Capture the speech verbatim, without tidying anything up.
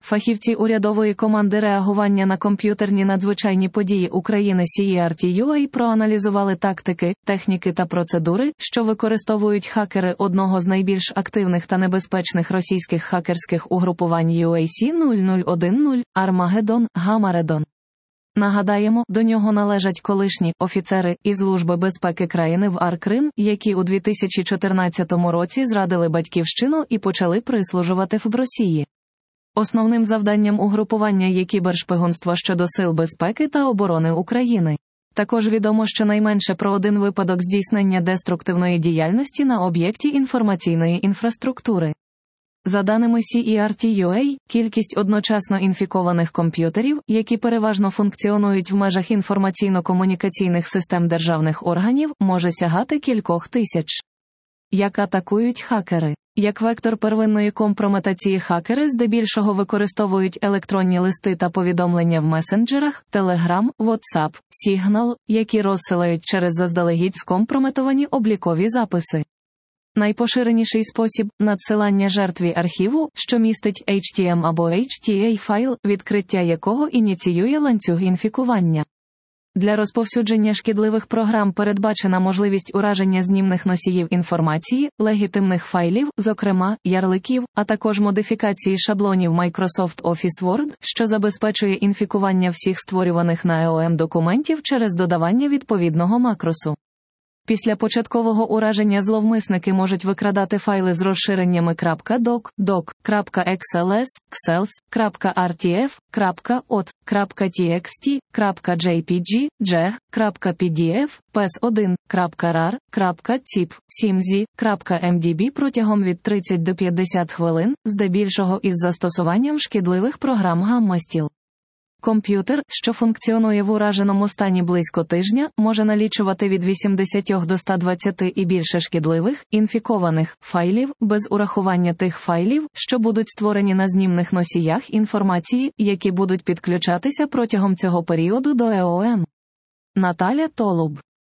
Фахівці урядової команди реагування на комп'ютерні надзвичайні події України сі і ар ті ю ей проаналізували тактики, техніки та процедури, що використовують хакери одного з найбільш активних та небезпечних російських хакерських угрупувань ю ей сі нуль нуль один нуль, Армагеддон, Гамареддон. Нагадаємо, до нього належать колишні офіцери із Служби безпеки країни в ар Крим, які у дві тисячі чотирнадцятому році зрадили батьківщину і почали прислужувати в Росії. Основним завданням угрупування є кібершпигунство щодо сил безпеки та оборони України. Також відомо щонайменше про один випадок здійснення деструктивної діяльності на об'єкті інформаційної інфраструктури. За даними сі і ар ті ю ей, кількість одночасно інфікованих комп'ютерів, які переважно функціонують в межах інформаційно-комунікаційних систем державних органів, може сягати кількох тисяч. Як атакують хакери? Як вектор первинної компрометації хакери здебільшого використовують електронні листи та повідомлення в месенджерах, Telegram, WhatsApp, Signal, які розсилають через заздалегідь скомпрометовані облікові записи. Найпоширеніший спосіб – надсилання жертві архіву, що містить ейч ті ем або ейч ті ей файл, відкриття якого ініціює ланцюг інфікування. Для розповсюдження шкідливих програм передбачена можливість ураження знімних носіїв інформації, легітимних файлів, зокрема, ярликів, а також модифікації шаблонів Microsoft Office Word, що забезпечує інфікування всіх створюваних на і о ем документів через додавання відповідного макросу. Після початкового ураження зловмисники можуть викрадати файли з розширеннями .doc, doc, .xls, xels, .rtf, .ot, .txt, .jpg, jeg, .pdf, пі ес один, .rar, .zip, .simz, .mdb протягом від тридцяти до п'ятдесяти хвилин, здебільшого із застосуванням шкідливих програм гамма-стіл. Комп'ютер, що функціонує в ураженому стані близько тижня, може налічувати від вісімдесяти до ста двадцяти і більше шкідливих, інфікованих файлів, без урахування тих файлів, що будуть створені на знімних носіях інформації, які будуть підключатися протягом цього періоду до і о ем. Наталя Толуб.